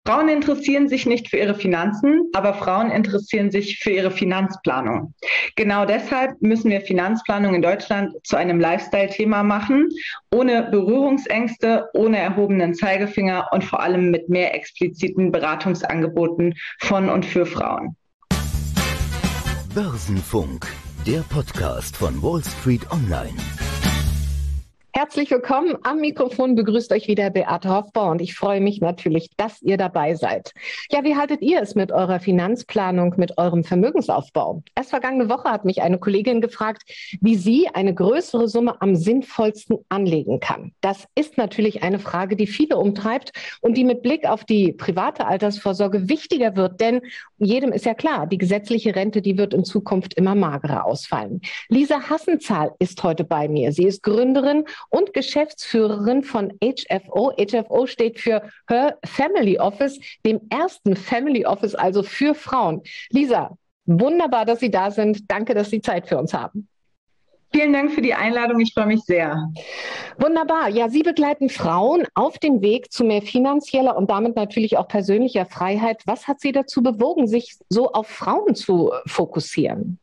Frauen interessieren sich nicht für ihre Finanzen, aber Frauen interessieren sich für ihre Finanzplanung. Genau deshalb müssen wir Finanzplanung in Deutschland zu einem Lifestyle-Thema machen, ohne Berührungsängste, ohne erhobenen Zeigefinger und vor allem mit mehr expliziten Beratungsangeboten von und für Frauen. Börsenfunk, der Podcast von Wall Street Online. Herzlich willkommen. Am Mikrofon begrüßt euch wieder Beate Hofbauer und ich freue mich natürlich, dass ihr dabei seid. Ja, wie haltet ihr es mit eurer Finanzplanung, mit eurem Vermögensaufbau? Erst vergangene Woche hat mich eine Kollegin gefragt, wie sie eine größere Summe am sinnvollsten anlegen kann. Das ist natürlich eine Frage, die viele umtreibt und die mit Blick auf die private Altersvorsorge wichtiger wird, denn jedem ist ja klar, die gesetzliche Rente, die wird in Zukunft immer magerer ausfallen. Lisa Hassenzahl ist heute bei mir. Sie ist Gründerin und Geschäftsführerin von HFO. HFO steht für Her Family Office, dem ersten Family Office, also für Frauen. Lisa, wunderbar, dass Sie da sind. Danke, dass Sie Zeit für uns haben. Vielen Dank für die Einladung. Ich freue mich sehr. Wunderbar. Ja, Sie begleiten Frauen auf dem Weg zu mehr finanzieller und damit natürlich auch persönlicher Freiheit. Was hat Sie dazu bewogen, sich so auf Frauen zu fokussieren?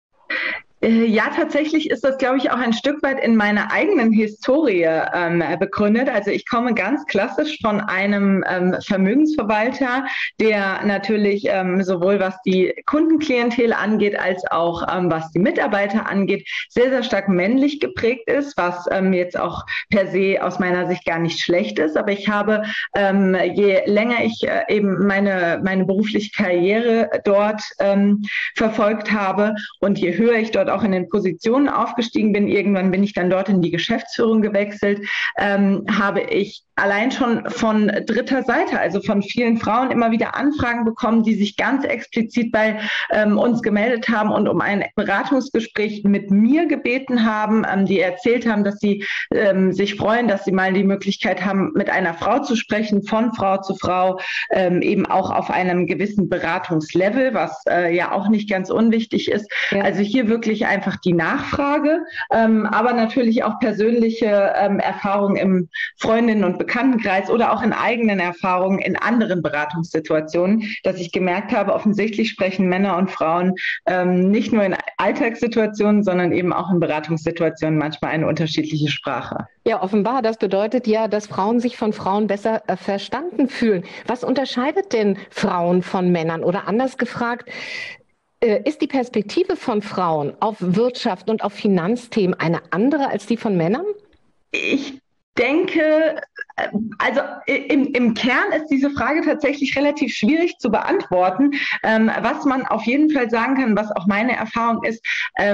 Ja, tatsächlich ist das, glaube ich, auch ein Stück weit in meiner eigenen Historie begründet. Also ich komme ganz klassisch von einem Vermögensverwalter, der natürlich sowohl was die Kundenklientel angeht, als auch was die Mitarbeiter angeht, sehr, sehr stark männlich geprägt ist, was jetzt auch per se aus meiner Sicht gar nicht schlecht ist. Aber ich habe, je länger ich eben meine berufliche Karriere dort verfolgt habe und je höher ich dort auch in den Positionen aufgestiegen bin, irgendwann bin ich dann dort in die Geschäftsführung gewechselt, habe ich allein schon von dritter Seite, also von vielen Frauen immer wieder Anfragen bekommen, die sich ganz explizit bei uns gemeldet haben und um ein Beratungsgespräch mit mir gebeten haben, die erzählt haben, dass sie sich freuen, dass sie mal die Möglichkeit haben, mit einer Frau zu sprechen, von Frau zu Frau, eben auch auf einem gewissen Beratungslevel, was ja auch nicht ganz unwichtig ist. Ja. Also hier wirklich einfach die Nachfrage, aber natürlich auch persönliche Erfahrungen im Freundinnen- und Bekanntenkreis oder auch in eigenen Erfahrungen in anderen Beratungssituationen, dass ich gemerkt habe, offensichtlich sprechen Männer und Frauen nicht nur in Alltagssituationen, sondern eben auch in Beratungssituationen manchmal eine unterschiedliche Sprache. Ja, offenbar. Das bedeutet ja, dass Frauen sich von Frauen besser verstanden fühlen. Was unterscheidet denn Frauen von Männern? Oder anders gefragt, ist die Perspektive von Frauen auf Wirtschaft und auf Finanzthemen eine andere als die von Männern? Ich denke, also im Kern ist diese Frage tatsächlich relativ schwierig zu beantworten. Was man auf jeden Fall sagen kann, was auch meine Erfahrung ist,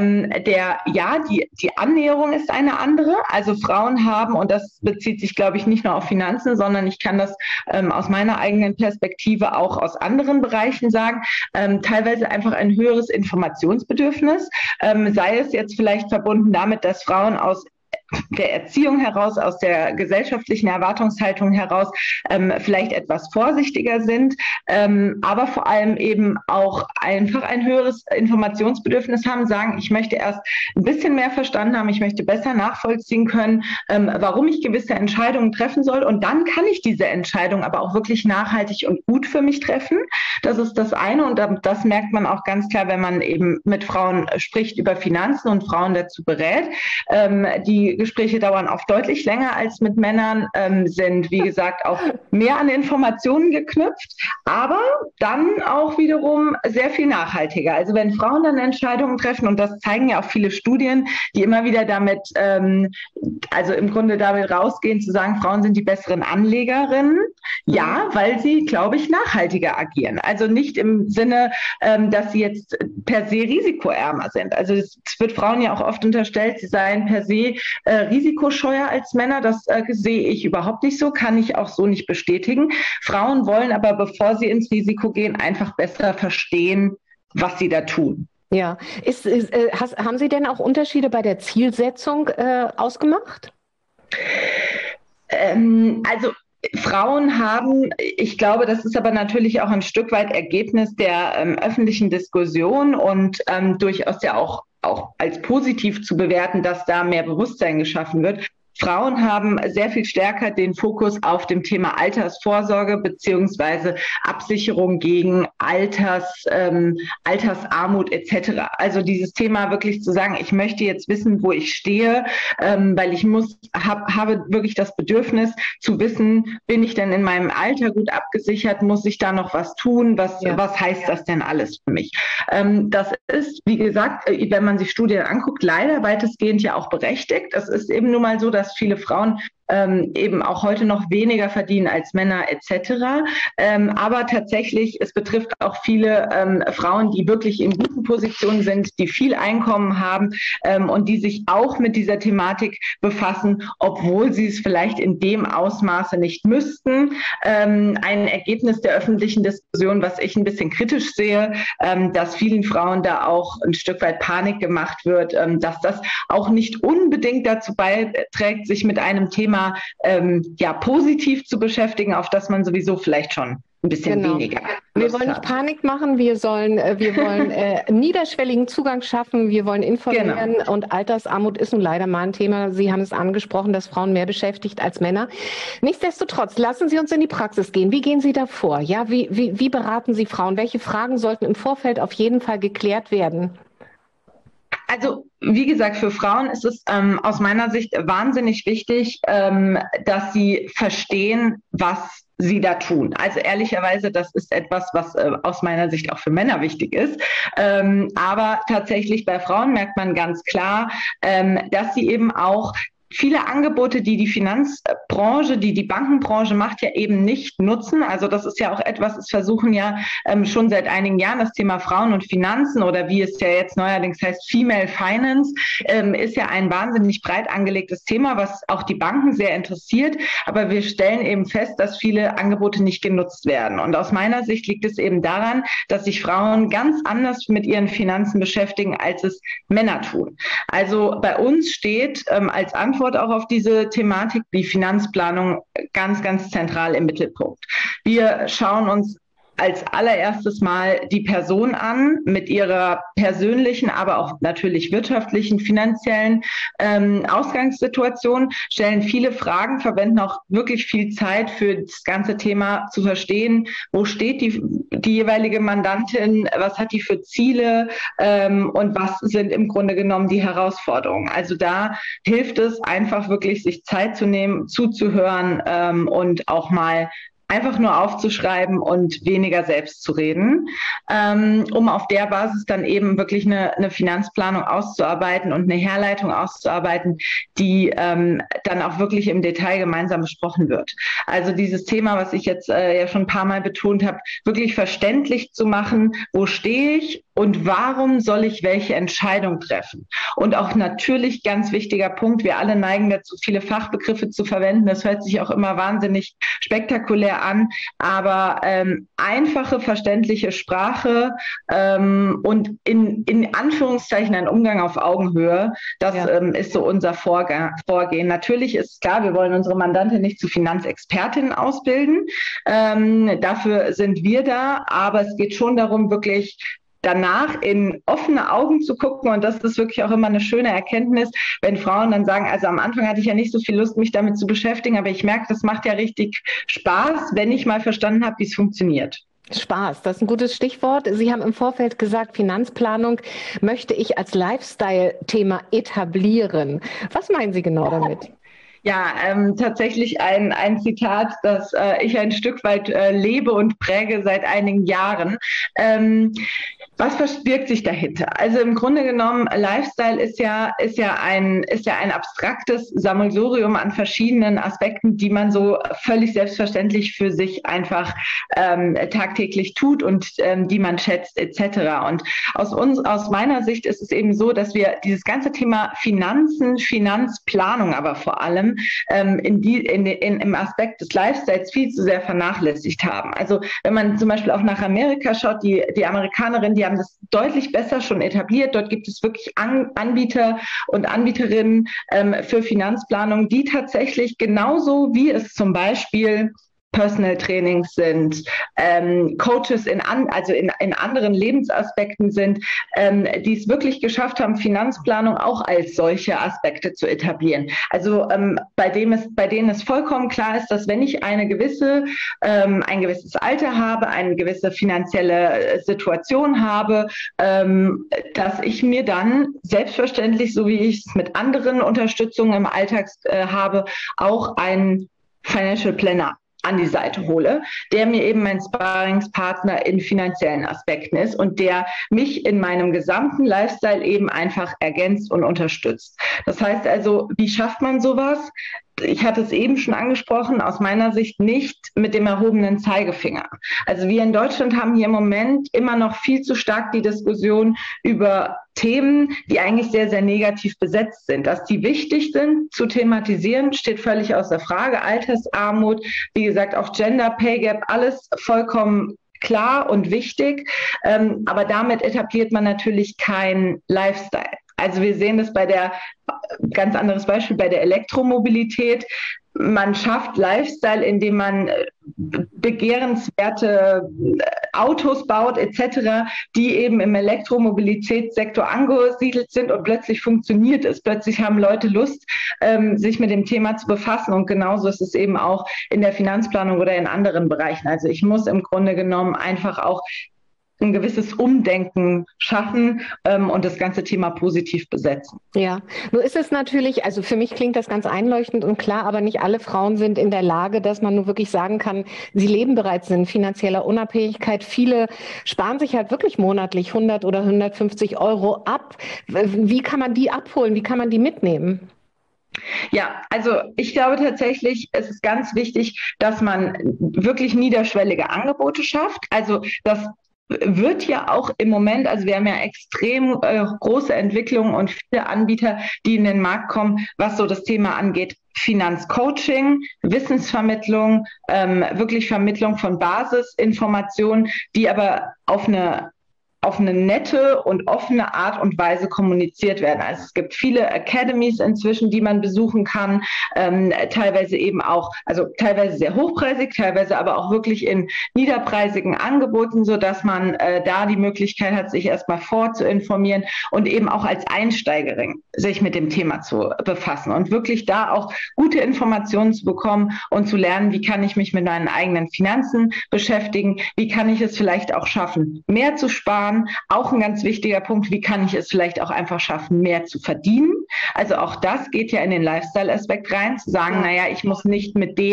die Annäherung ist eine andere. Also Frauen haben, und das bezieht sich, glaube ich, nicht nur auf Finanzen, sondern ich kann das aus meiner eigenen Perspektive auch aus anderen Bereichen sagen, teilweise einfach ein höheres Informationsbedürfnis, sei es jetzt vielleicht verbunden damit, dass Frauen aus der Erziehung heraus, aus der gesellschaftlichen Erwartungshaltung heraus vielleicht etwas vorsichtiger sind, aber vor allem eben auch einfach ein höheres Informationsbedürfnis haben, sagen, ich möchte erst ein bisschen mehr verstanden haben, ich möchte besser nachvollziehen können, warum ich gewisse Entscheidungen treffen soll und dann kann ich diese Entscheidung aber auch wirklich nachhaltig und gut für mich treffen. Das ist das eine und das merkt man auch ganz klar, wenn man eben mit Frauen spricht über Finanzen und Frauen dazu berät. Die Gespräche dauern oft deutlich länger als mit Männern, sind, wie gesagt, auch mehr an Informationen geknüpft, aber dann auch wiederum sehr viel nachhaltiger. Also wenn Frauen dann Entscheidungen treffen, und das zeigen ja auch viele Studien, die immer wieder damit, also im Grunde damit rausgehen, zu sagen, Frauen sind die besseren Anlegerinnen. Ja, weil sie, glaube ich, nachhaltiger agieren. Also nicht im Sinne, dass sie jetzt per se risikoärmer sind. Also es wird Frauen ja auch oft unterstellt, sie seien per se risikoscheuer als Männer. Das sehe ich überhaupt nicht so, kann ich auch so nicht bestätigen. Frauen wollen aber, bevor sie ins Risiko gehen, einfach besser verstehen, was sie da tun. Ja, haben Sie denn auch Unterschiede bei der Zielsetzung ausgemacht? Also Frauen haben, ich glaube, das ist aber natürlich auch ein Stück weit Ergebnis der öffentlichen Diskussion und durchaus ja auch als positiv zu bewerten, dass da mehr Bewusstsein geschaffen wird. Frauen haben sehr viel stärker den Fokus auf dem Thema Altersvorsorge beziehungsweise Absicherung gegen Altersarmut etc. Also dieses Thema wirklich zu sagen, ich möchte jetzt wissen, wo ich stehe, weil ich habe wirklich das Bedürfnis zu wissen, bin ich denn in meinem Alter gut abgesichert, muss ich da noch was tun, was heißt das denn alles für mich? Das ist, wie gesagt, wenn man sich Studien anguckt, leider weitestgehend ja auch berechtigt. Es ist eben nun mal so, dass viele Frauen eben auch heute noch weniger verdienen als Männer etc. Aber tatsächlich, es betrifft auch viele Frauen, die wirklich in guten Positionen sind, die viel Einkommen haben und die sich auch mit dieser Thematik befassen, obwohl sie es vielleicht in dem Ausmaße nicht müssten. Ein Ergebnis der öffentlichen Diskussion, was ich ein bisschen kritisch sehe, dass vielen Frauen da auch ein Stück weit Panik gemacht wird, dass das auch nicht unbedingt dazu beiträgt, sich mit einem Thema positiv zu beschäftigen, auf das man sowieso vielleicht schon ein bisschen weniger. Wir wollen nicht Panik machen, wir wollen niederschwelligen Zugang schaffen, wir wollen informieren und Altersarmut ist nun leider mal ein Thema. Sie haben es angesprochen, dass Frauen mehr beschäftigt als Männer. Nichtsdestotrotz, lassen Sie uns in die Praxis gehen. Wie gehen Sie da vor? Ja, wie beraten Sie Frauen? Welche Fragen sollten im Vorfeld auf jeden Fall geklärt werden? Also wie gesagt, für Frauen ist es aus meiner Sicht wahnsinnig wichtig, dass sie verstehen, was sie da tun. Also ehrlicherweise, das ist etwas, was aus meiner Sicht auch für Männer wichtig ist. Aber tatsächlich bei Frauen merkt man ganz klar, dass sie eben auch viele Angebote, die Finanzbranche, die Bankenbranche macht, ja eben nicht nutzen. Also das ist ja auch etwas, es versuchen ja schon seit einigen Jahren das Thema Frauen und Finanzen oder wie es ja jetzt neuerdings heißt, Female Finance, ist ja ein wahnsinnig breit angelegtes Thema, was auch die Banken sehr interessiert. Aber wir stellen eben fest, dass viele Angebote nicht genutzt werden. Und aus meiner Sicht liegt es eben daran, dass sich Frauen ganz anders mit ihren Finanzen beschäftigen, als es Männer tun. Also bei uns steht als Antwort auch auf diese Thematik die Finanzplanung ganz, ganz zentral im Mittelpunkt. Wir schauen uns als allererstes mal die Person an mit ihrer persönlichen, aber auch natürlich wirtschaftlichen, finanziellen Ausgangssituation, stellen viele Fragen, verwenden auch wirklich viel Zeit für das ganze Thema zu verstehen, wo steht die jeweilige Mandantin, was hat die für Ziele und was sind im Grunde genommen die Herausforderungen. Also da hilft es einfach wirklich, sich Zeit zu nehmen, zuzuhören und auch mal einfach nur aufzuschreiben und weniger selbst zu reden, um auf der Basis dann eben wirklich eine Finanzplanung auszuarbeiten und eine Herleitung auszuarbeiten, die dann auch wirklich im Detail gemeinsam besprochen wird. Also dieses Thema, was ich jetzt ja schon ein paar Mal betont habe, wirklich verständlich zu machen, wo stehe ich und warum soll ich welche Entscheidung treffen? Und auch natürlich ganz wichtiger Punkt, wir alle neigen dazu, viele Fachbegriffe zu verwenden. Das hört sich auch immer wahnsinnig spektakulär an, aber einfache, verständliche Sprache und in Anführungszeichen ein Umgang auf Augenhöhe, das ist so unser Vorgehen. Natürlich ist klar, wir wollen unsere Mandantin nicht zu Finanzexpertinnen ausbilden. Dafür sind wir da, aber es geht schon darum, wirklich danach in offene Augen zu gucken, und das ist wirklich auch immer eine schöne Erkenntnis, wenn Frauen dann sagen, also am Anfang hatte ich ja nicht so viel Lust, mich damit zu beschäftigen, aber ich merke, das macht ja richtig Spaß, wenn ich mal verstanden habe, wie es funktioniert. Spaß, das ist ein gutes Stichwort. Sie haben im Vorfeld gesagt, Finanzplanung möchte ich als Lifestyle-Thema etablieren. Was meinen Sie genau damit? Ja, tatsächlich ein Zitat, das ich ein Stück weit lebe und präge seit einigen Jahren. Was verbirgt sich dahinter? Also im Grunde genommen, Lifestyle ist ja ein abstraktes Sammelsurium an verschiedenen Aspekten, die man so völlig selbstverständlich für sich einfach tagtäglich tut und die man schätzt etc. Und aus meiner Sicht ist es eben so, dass wir dieses ganze Thema Finanzen, Finanzplanung aber vor allem im Aspekt des Lifestyles viel zu sehr vernachlässigt haben. Also wenn man zum Beispiel auch nach Amerika schaut, die Amerikanerinnen, die haben das deutlich besser schon etabliert. Dort gibt es wirklich Anbieter und Anbieterinnen für Finanzplanung, die tatsächlich genauso wie es zum Beispiel Personal Trainings sind, Coaches in anderen Lebensaspekten sind, die es wirklich geschafft haben, Finanzplanung auch als solche Aspekte zu etablieren. Also bei denen es vollkommen klar ist, dass wenn ich ein gewisses Alter habe, eine gewisse finanzielle Situation habe, dass ich mir dann selbstverständlich, so wie ich es mit anderen Unterstützungen im Alltag habe, auch einen Financial Planner an die Seite hole, der mir eben mein Sparringspartner in finanziellen Aspekten ist und der mich in meinem gesamten Lifestyle eben einfach ergänzt und unterstützt. Das heißt also, wie schafft man sowas? Ich hatte es eben schon angesprochen, aus meiner Sicht nicht mit dem erhobenen Zeigefinger. Also wir in Deutschland haben hier im Moment immer noch viel zu stark die Diskussion über Themen, die eigentlich sehr, sehr negativ besetzt sind. Dass die wichtig sind zu thematisieren, steht völlig außer Frage. Altersarmut, wie gesagt, auch Gender Pay Gap, alles vollkommen klar und wichtig. Aber damit etabliert man natürlich keinen Lifestyle. Also wir sehen das ganz anderes Beispiel bei der Elektromobilität. Man schafft Lifestyle, indem man begehrenswerte Autos baut etc., die eben im Elektromobilitätssektor angesiedelt sind und plötzlich funktioniert es. Plötzlich haben Leute Lust, sich mit dem Thema zu befassen und genauso ist es eben auch in der Finanzplanung oder in anderen Bereichen. Also ich muss im Grunde genommen einfach auch ein gewisses Umdenken schaffen und das ganze Thema positiv besetzen. Ja, nur ist es natürlich, also für mich klingt das ganz einleuchtend und klar, aber nicht alle Frauen sind in der Lage, dass man nur wirklich sagen kann, sie leben bereits in finanzieller Unabhängigkeit. Viele sparen sich halt wirklich monatlich 100 oder 150 Euro ab. Wie kann man die abholen? Wie kann man die mitnehmen? Ja, also ich glaube tatsächlich, es ist ganz wichtig, dass man wirklich niederschwellige Angebote schafft. Also das wird ja auch im Moment, also wir haben ja extrem große Entwicklungen und viele Anbieter, die in den Markt kommen, was so das Thema angeht. Finanzcoaching, Wissensvermittlung, wirklich Vermittlung von Basisinformationen, die aber auf eine nette und offene Art und Weise kommuniziert werden. Also es gibt viele Academies inzwischen, die man besuchen kann, teilweise eben auch, also teilweise sehr hochpreisig, teilweise aber auch wirklich in niederpreisigen Angeboten, sodass man da die Möglichkeit hat, sich erstmal vorzuinformieren und eben auch als Einsteigerin sich mit dem Thema zu befassen und wirklich da auch gute Informationen zu bekommen und zu lernen, wie kann ich mich mit meinen eigenen Finanzen beschäftigen, wie kann ich es vielleicht auch schaffen, mehr zu sparen. Auch ein ganz wichtiger Punkt, wie kann ich es vielleicht auch einfach schaffen, mehr zu verdienen? Also auch das geht ja in den Lifestyle-Aspekt rein, zu sagen, naja, ich muss nicht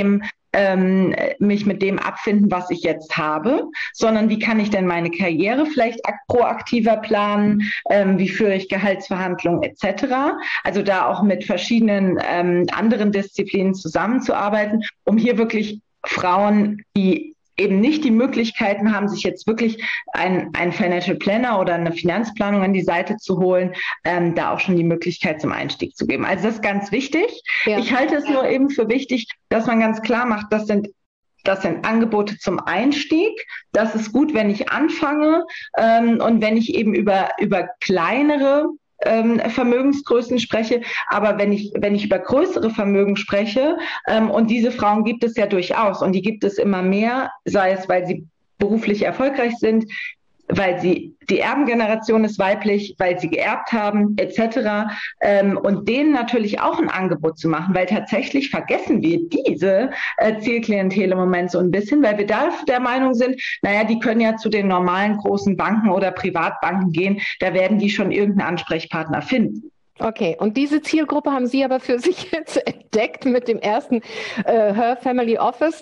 mich mit dem abfinden, was ich jetzt habe, sondern wie kann ich denn meine Karriere vielleicht proaktiver planen, wie führe ich Gehaltsverhandlungen etc. Also da auch mit verschiedenen anderen Disziplinen zusammenzuarbeiten, um hier wirklich Frauen, die eben nicht die Möglichkeiten haben, sich jetzt wirklich ein Financial Planner oder eine Finanzplanung an die Seite zu holen, da auch schon die Möglichkeit zum Einstieg zu geben. Also das ist ganz wichtig. Ja. Ich halte es nur eben für wichtig, dass man ganz klar macht, das sind Angebote zum Einstieg. Das ist gut, wenn ich anfange und wenn ich eben über kleinere Vermögensgrößen spreche, aber wenn ich über größere Vermögen spreche, und diese Frauen gibt es ja durchaus und die gibt es immer mehr, sei es, weil sie beruflich erfolgreich sind, weil die Erbengeneration ist weiblich, weil sie geerbt haben, etc. Und denen natürlich auch ein Angebot zu machen, weil tatsächlich vergessen wir diese Zielklientel im Moment so ein bisschen, weil wir da der Meinung sind, naja, die können ja zu den normalen großen Banken oder Privatbanken gehen, da werden die schon irgendeinen Ansprechpartner finden. Okay, und diese Zielgruppe haben Sie aber für sich jetzt entdeckt mit dem ersten Her Family Office.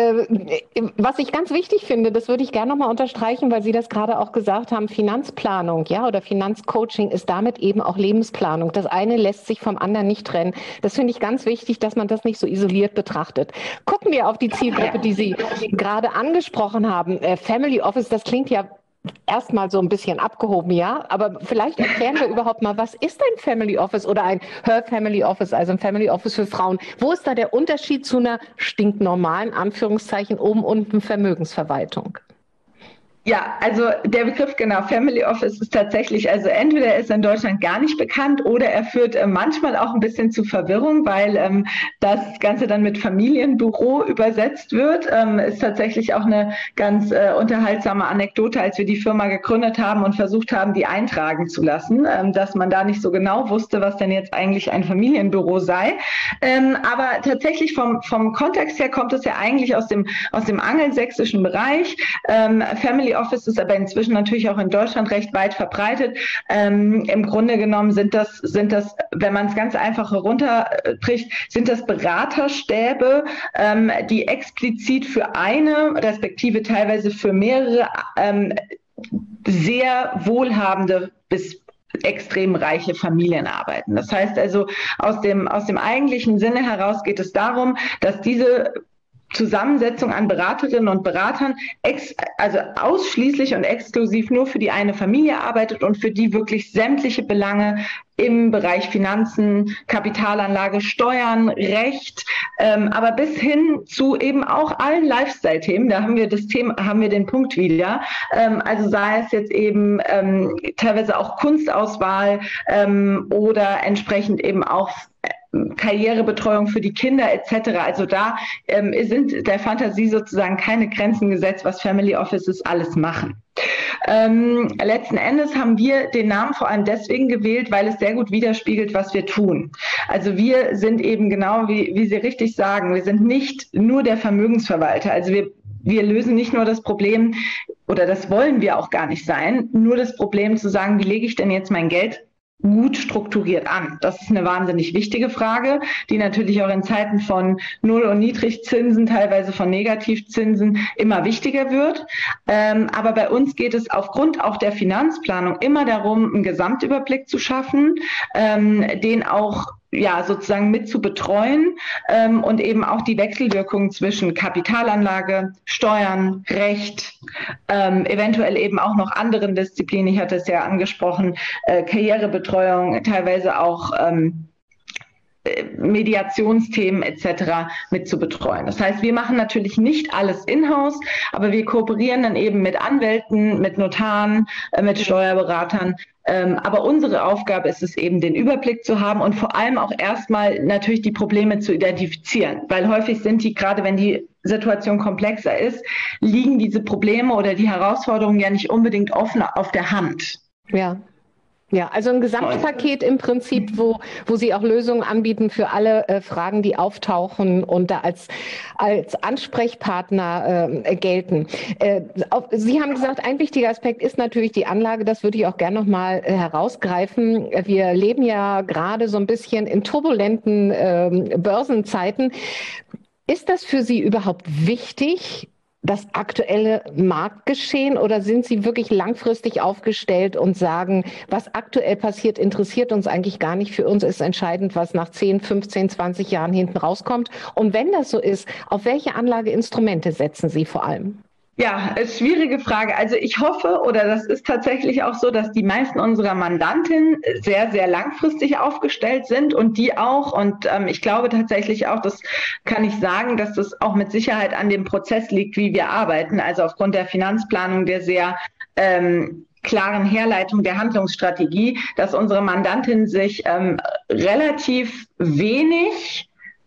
Was ich ganz wichtig finde, das würde ich gerne nochmal unterstreichen, weil Sie das gerade auch gesagt haben, Finanzplanung, ja, oder Finanzcoaching ist damit eben auch Lebensplanung. Das eine lässt sich vom anderen nicht trennen. Das finde ich ganz wichtig, dass man das nicht so isoliert betrachtet. Gucken wir auf die Zielgruppe, die Sie gerade angesprochen haben. Family Office, das klingt ja erstmal so ein bisschen abgehoben, ja, aber vielleicht erklären wir überhaupt mal, was ist ein Family Office oder ein Her Family Office, also ein Family Office für Frauen? Wo ist da der Unterschied zu einer stinknormalen, Anführungszeichen, oben unten Vermögensverwaltung? Ja, also der Begriff genau Family Office ist tatsächlich, also entweder ist in Deutschland gar nicht bekannt oder er führt manchmal auch ein bisschen zu Verwirrung, weil das Ganze dann mit Familienbüro übersetzt wird. Ist tatsächlich auch eine ganz unterhaltsame Anekdote, als wir die Firma gegründet haben und versucht haben, die eintragen zu lassen, dass man da nicht so genau wusste, was denn jetzt eigentlich ein Familienbüro sei. Aber tatsächlich vom Kontext her kommt es ja eigentlich aus dem angelsächsischen Bereich. Family Office ist aber inzwischen natürlich auch in Deutschland recht weit verbreitet. Im Grunde genommen sind das, wenn man es ganz einfach herunterbricht, sind das Beraterstäbe, die explizit für eine, respektive teilweise für mehrere sehr wohlhabende bis extrem reiche Familien arbeiten. Das heißt also, aus dem eigentlichen Sinne heraus geht es darum, dass diese Zusammensetzung an Beraterinnen und Beratern also ausschließlich und exklusiv nur für die eine Familie arbeitet und für die wirklich sämtliche Belange im Bereich Finanzen, Kapitalanlage, Steuern, Recht, aber bis hin zu eben auch allen Lifestyle-Themen, da haben wir den Punkt wieder. Also sei es jetzt eben teilweise auch Kunstauswahl oder entsprechend eben auch Karrierebetreuung für die Kinder etc. Also da sind der Fantasie sozusagen keine Grenzen gesetzt, was Family Offices alles machen. Letzten Endes haben wir den Namen vor allem deswegen gewählt, weil es sehr gut widerspiegelt, was wir tun. Also wir sind eben genau, wie Sie richtig sagen, wir sind nicht nur der Vermögensverwalter. Also wir lösen nicht nur das Problem, oder das wollen wir auch gar nicht sein, nur das Problem zu sagen, wie lege ich denn jetzt mein Geld gut strukturiert an? Das ist eine wahnsinnig wichtige Frage, die natürlich auch in Zeiten von Null- und Niedrigzinsen, teilweise von Negativzinsen immer wichtiger wird. Aber bei uns geht es aufgrund auch der Finanzplanung immer darum, einen Gesamtüberblick zu schaffen, den auch sozusagen mit zu betreuen und eben auch die Wechselwirkungen zwischen Kapitalanlage, Steuern, Recht, eventuell eben auch noch anderen Disziplinen, ich hatte es ja angesprochen, Karrierebetreuung, teilweise auch Mediationsthemen etc. mit zu betreuen. Das heißt, wir machen natürlich nicht alles in-house, aber wir kooperieren dann eben mit Anwälten, mit Notaren, mit Steuerberatern. Aber unsere Aufgabe ist es eben, den Überblick zu haben und vor allem auch erstmal natürlich die Probleme zu identifizieren, weil häufig sind die, gerade wenn die Situation komplexer ist, liegen diese Probleme oder die Herausforderungen ja nicht unbedingt offen auf der Hand. Ja, also ein Gesamtpaket im Prinzip, wo Sie auch Lösungen anbieten für alle Fragen, die auftauchen und da als Ansprechpartner gelten. Sie haben gesagt, ein wichtiger Aspekt ist natürlich die Anlage. Das würde ich auch gerne nochmal herausgreifen. Wir leben ja gerade so ein bisschen in turbulenten Börsenzeiten. Ist das für Sie überhaupt wichtig, das aktuelle Marktgeschehen, oder sind Sie wirklich langfristig aufgestellt und sagen, was aktuell passiert, interessiert uns eigentlich gar nicht. Für uns ist entscheidend, was nach 10, 15, 20 Jahren hinten rauskommt. Und wenn das so ist, auf welche Anlageinstrumente setzen Sie vor allem? Ja, ist schwierige Frage. Also ich hoffe, oder das ist tatsächlich auch so, dass die meisten unserer Mandantinnen sehr, sehr langfristig aufgestellt sind und die auch. Und ich glaube tatsächlich auch, das kann ich sagen, dass das auch mit Sicherheit an dem Prozess liegt, wie wir arbeiten. Also aufgrund der Finanzplanung, der sehr klaren Herleitung der Handlungsstrategie, dass unsere Mandantinnen sich relativ wenig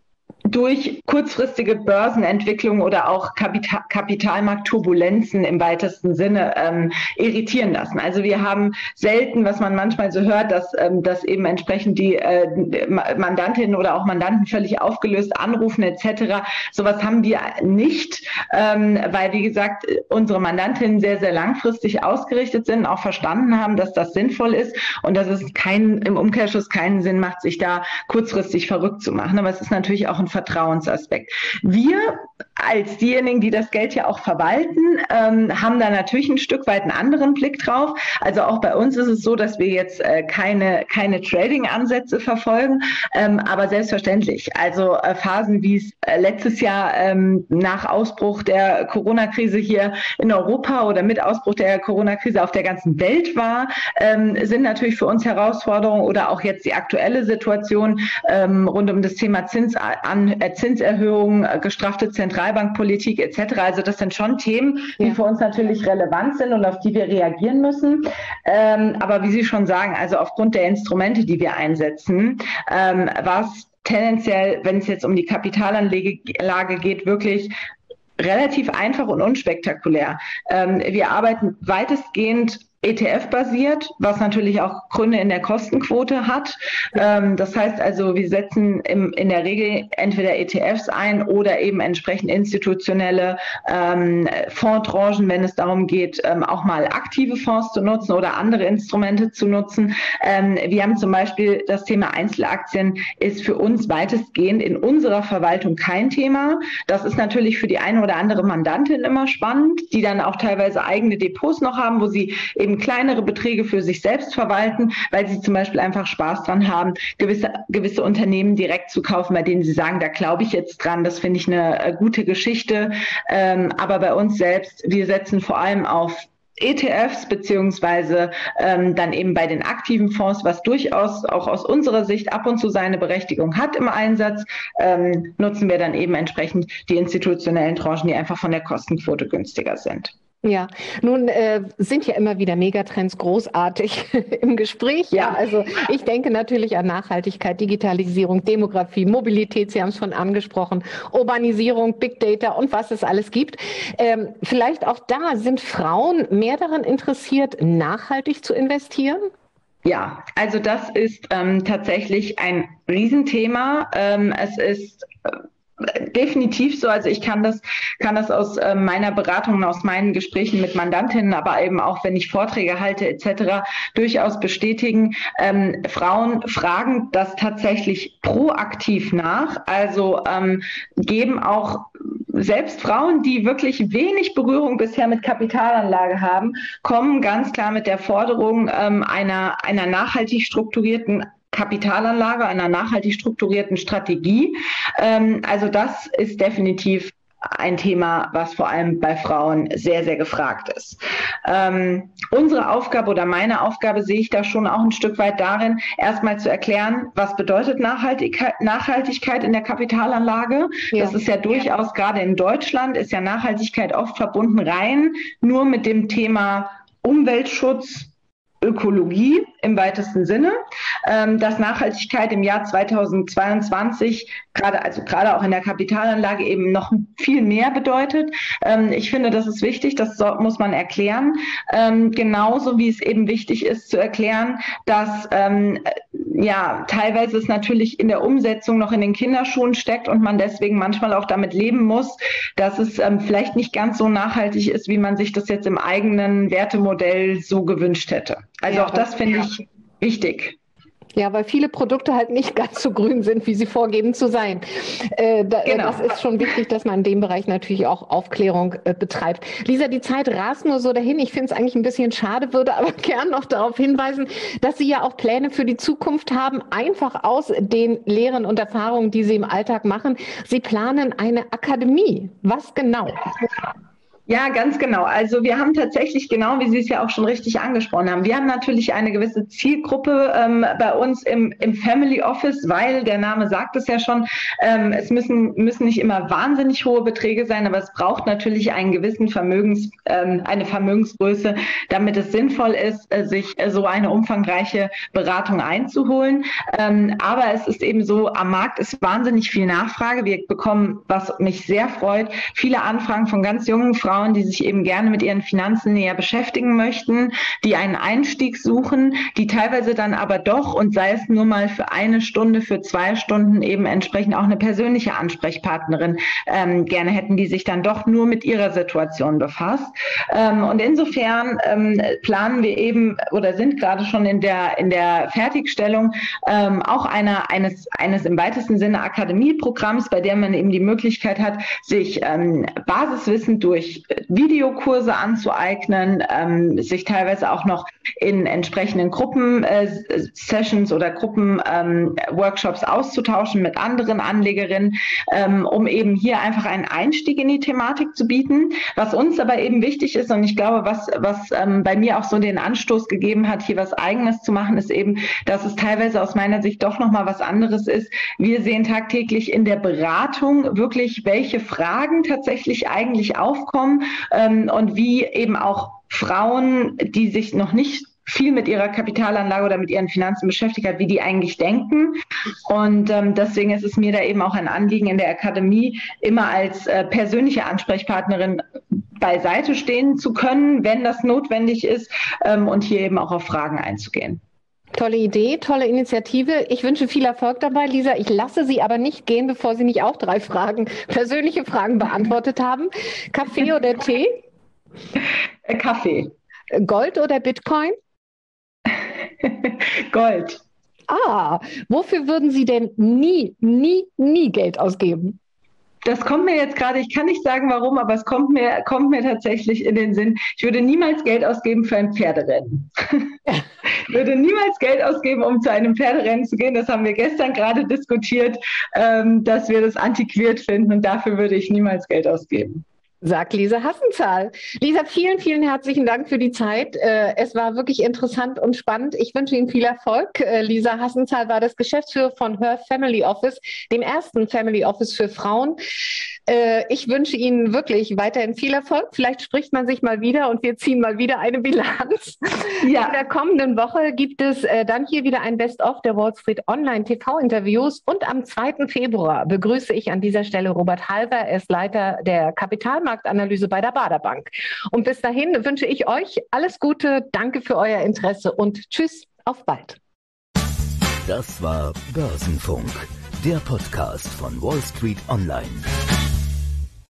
durch kurzfristige Börsenentwicklung oder auch Kapitalmarktturbulenzen im weitesten Sinne irritieren lassen. Also wir haben selten, was man manchmal so hört, dass eben entsprechend die Mandantinnen oder auch Mandanten völlig aufgelöst anrufen etc. Sowas haben wir nicht, weil, wie gesagt, unsere Mandantinnen sehr, sehr langfristig ausgerichtet sind, auch verstanden haben, dass das sinnvoll ist und dass es im Umkehrschluss keinen Sinn macht, sich da kurzfristig verrückt zu machen. Aber es ist natürlich auch ein Vertrauensaspekt. Wir als diejenigen, die das Geld ja auch verwalten, haben da natürlich ein Stück weit einen anderen Blick drauf. Also auch bei uns ist es so, dass wir jetzt keine Trading-Ansätze verfolgen, aber selbstverständlich. Also Phasen, wie es letztes Jahr nach Ausbruch der Corona-Krise hier in Europa oder mit Ausbruch der Corona-Krise auf der ganzen Welt war, sind natürlich für uns Herausforderungen oder auch jetzt die aktuelle Situation rund um das Thema Zinsanpassung Zinserhöhungen, gestraffte Zentralbankpolitik etc. Also das sind schon Themen, die für uns natürlich relevant sind und auf die wir reagieren müssen. Aber wie Sie schon sagen, also aufgrund der Instrumente, die wir einsetzen, war es tendenziell, wenn es jetzt um die Kapitalanlage geht, wirklich relativ einfach und unspektakulär. Wir arbeiten weitestgehend ETF-basiert, was natürlich auch Gründe in der Kostenquote hat. Das heißt also, wir setzen in der Regel entweder ETFs ein oder eben entsprechend institutionelle Fondstranchen, wenn es darum geht, auch mal aktive Fonds zu nutzen oder andere Instrumente zu nutzen. Wir haben zum Beispiel das Thema Einzelaktien ist für uns weitestgehend in unserer Verwaltung kein Thema. Das ist natürlich für die eine oder andere Mandantin immer spannend, die dann auch teilweise eigene Depots noch haben, wo sie eben kleinere Beträge für sich selbst verwalten, weil sie zum Beispiel einfach Spaß dran haben, gewisse Unternehmen direkt zu kaufen, bei denen sie sagen, da glaube ich jetzt dran, das finde ich eine gute Geschichte. Aber bei uns selbst, wir setzen vor allem auf ETFs beziehungsweise dann eben bei den aktiven Fonds, was durchaus auch aus unserer Sicht ab und zu seine Berechtigung hat im Einsatz, nutzen wir dann eben entsprechend die institutionellen Tranchen, die einfach von der Kostenquote günstiger sind. Ja, nun sind ja immer wieder Megatrends großartig im Gespräch. Ja, also ich denke natürlich an Nachhaltigkeit, Digitalisierung, Demografie, Mobilität, Sie haben es schon angesprochen, Urbanisierung, Big Data und was es alles gibt. Vielleicht auch da, sind Frauen mehr daran interessiert, nachhaltig zu investieren? Ja, also das ist tatsächlich ein Riesenthema. Es ist definitiv so, also ich kann das aus meiner Beratung und aus meinen Gesprächen mit Mandantinnen, aber eben auch, wenn ich Vorträge halte etc., durchaus bestätigen. Frauen fragen das tatsächlich proaktiv nach, also geben auch selbst Frauen, die wirklich wenig Berührung bisher mit Kapitalanlage haben, kommen ganz klar mit der Forderung einer nachhaltig strukturierten Kapitalanlage, einer nachhaltig strukturierten Strategie. Also das ist definitiv ein Thema, was vor allem bei Frauen sehr, sehr gefragt ist. Unsere Aufgabe oder meine Aufgabe sehe ich da schon auch ein Stück weit darin, erstmal zu erklären, was bedeutet Nachhaltigkeit in der Kapitalanlage. Ja. Das ist ja durchaus, gerade in Deutschland, ist ja Nachhaltigkeit oft verbunden rein nur mit dem Thema Umweltschutz, Ökologie im weitesten Sinne, dass Nachhaltigkeit im Jahr 2022 gerade auch in der Kapitalanlage eben noch viel mehr bedeutet. Ich finde, das ist wichtig, das muss man erklären. Genauso wie es eben wichtig ist zu erklären, dass teilweise es natürlich in der Umsetzung noch in den Kinderschuhen steckt und man deswegen manchmal auch damit leben muss, dass es vielleicht nicht ganz so nachhaltig ist, wie man sich das jetzt im eigenen Wertemodell so gewünscht hätte. Also auch das finde ich wichtig. Ja, weil viele Produkte halt nicht ganz so grün sind, wie sie vorgeben zu sein. Genau. Das ist schon wichtig, dass man in dem Bereich natürlich auch Aufklärung betreibt. Lisa, die Zeit rast nur so dahin. Ich finde es eigentlich ein bisschen schade, würde aber gern noch darauf hinweisen, dass Sie ja auch Pläne für die Zukunft haben, einfach aus den Lehren und Erfahrungen, die Sie im Alltag machen. Sie planen eine Akademie. Was genau? Ja, ganz genau. Also wir haben tatsächlich, genau wie Sie es ja auch schon richtig angesprochen haben, wir haben natürlich eine gewisse Zielgruppe bei uns im Family Office, weil der Name sagt es ja schon, es müssen nicht immer wahnsinnig hohe Beträge sein, aber es braucht natürlich einen gewissen eine Vermögensgröße, damit es sinnvoll ist, sich so eine umfangreiche Beratung einzuholen. Aber es ist eben so, am Markt ist wahnsinnig viel Nachfrage. Wir bekommen, was mich sehr freut, viele Anfragen von ganz jungen Frauen, die sich eben gerne mit ihren Finanzen näher beschäftigen möchten, die einen Einstieg suchen, die teilweise dann aber doch, und sei es nur mal für 1 Stunde, für 2 Stunden, eben entsprechend auch eine persönliche Ansprechpartnerin gerne hätten, die sich dann doch nur mit ihrer Situation befasst. Und insofern planen wir eben oder sind gerade schon in der Fertigstellung auch eines im weitesten Sinne Akademieprogramms, bei der man eben die Möglichkeit hat, sich Basiswissen durch sich Videokurse anzueignen, sich teilweise auch noch in entsprechenden Gruppen-Sessions oder Gruppen-Workshops auszutauschen mit anderen Anlegerinnen, um eben hier einfach einen Einstieg in die Thematik zu bieten. Was uns aber eben wichtig ist, und ich glaube, was bei mir auch so den Anstoß gegeben hat, hier was Eigenes zu machen, ist eben, dass es teilweise aus meiner Sicht doch nochmal was anderes ist. Wir sehen tagtäglich in der Beratung wirklich, welche Fragen tatsächlich eigentlich aufkommen und wie eben auch Frauen, die sich noch nicht viel mit ihrer Kapitalanlage oder mit ihren Finanzen beschäftigt hat, wie die eigentlich denken. Und deswegen ist es mir da eben auch ein Anliegen, in der Akademie immer als persönliche Ansprechpartnerin beiseite stehen zu können, wenn das notwendig ist, und hier eben auch auf Fragen einzugehen. Tolle Idee, tolle Initiative. Ich wünsche viel Erfolg dabei, Lisa. Ich lasse Sie aber nicht gehen, bevor Sie nicht auch 3 persönliche Fragen beantwortet haben. Kaffee oder Tee? Kaffee. Gold oder Bitcoin? Gold. Wofür würden Sie denn nie Geld ausgeben? Das kommt mir jetzt gerade, ich kann nicht sagen warum, aber es kommt mir tatsächlich in den Sinn. Ich würde niemals Geld ausgeben für ein Pferderennen. Ich würde niemals Geld ausgeben, um zu einem Pferderennen zu gehen. Das haben wir gestern gerade diskutiert, dass wir das antiquiert finden, und dafür würde ich niemals Geld ausgeben. Sagt Lisa Hassenzahl. Lisa, vielen herzlichen Dank für die Zeit. Es war wirklich interessant und spannend. Ich wünsche Ihnen viel Erfolg. Lisa Hassenzahl war das Geschäftsführer von Her Family Office, dem ersten Family Office für Frauen. Ich wünsche Ihnen wirklich weiterhin viel Erfolg. Vielleicht spricht man sich mal wieder und wir ziehen mal wieder eine Bilanz. Ja. In der kommenden Woche gibt es dann hier wieder ein Best-of der Wall Street Online TV-Interviews, und am 2. Februar begrüße ich an dieser Stelle Robert Halver, er ist Leiter der Kapitalmarktanalyse bei der Baader Bank. Und bis dahin wünsche ich euch alles Gute, danke für euer Interesse und tschüss, auf bald. Das war Börsenfunk, der Podcast von Wall Street Online.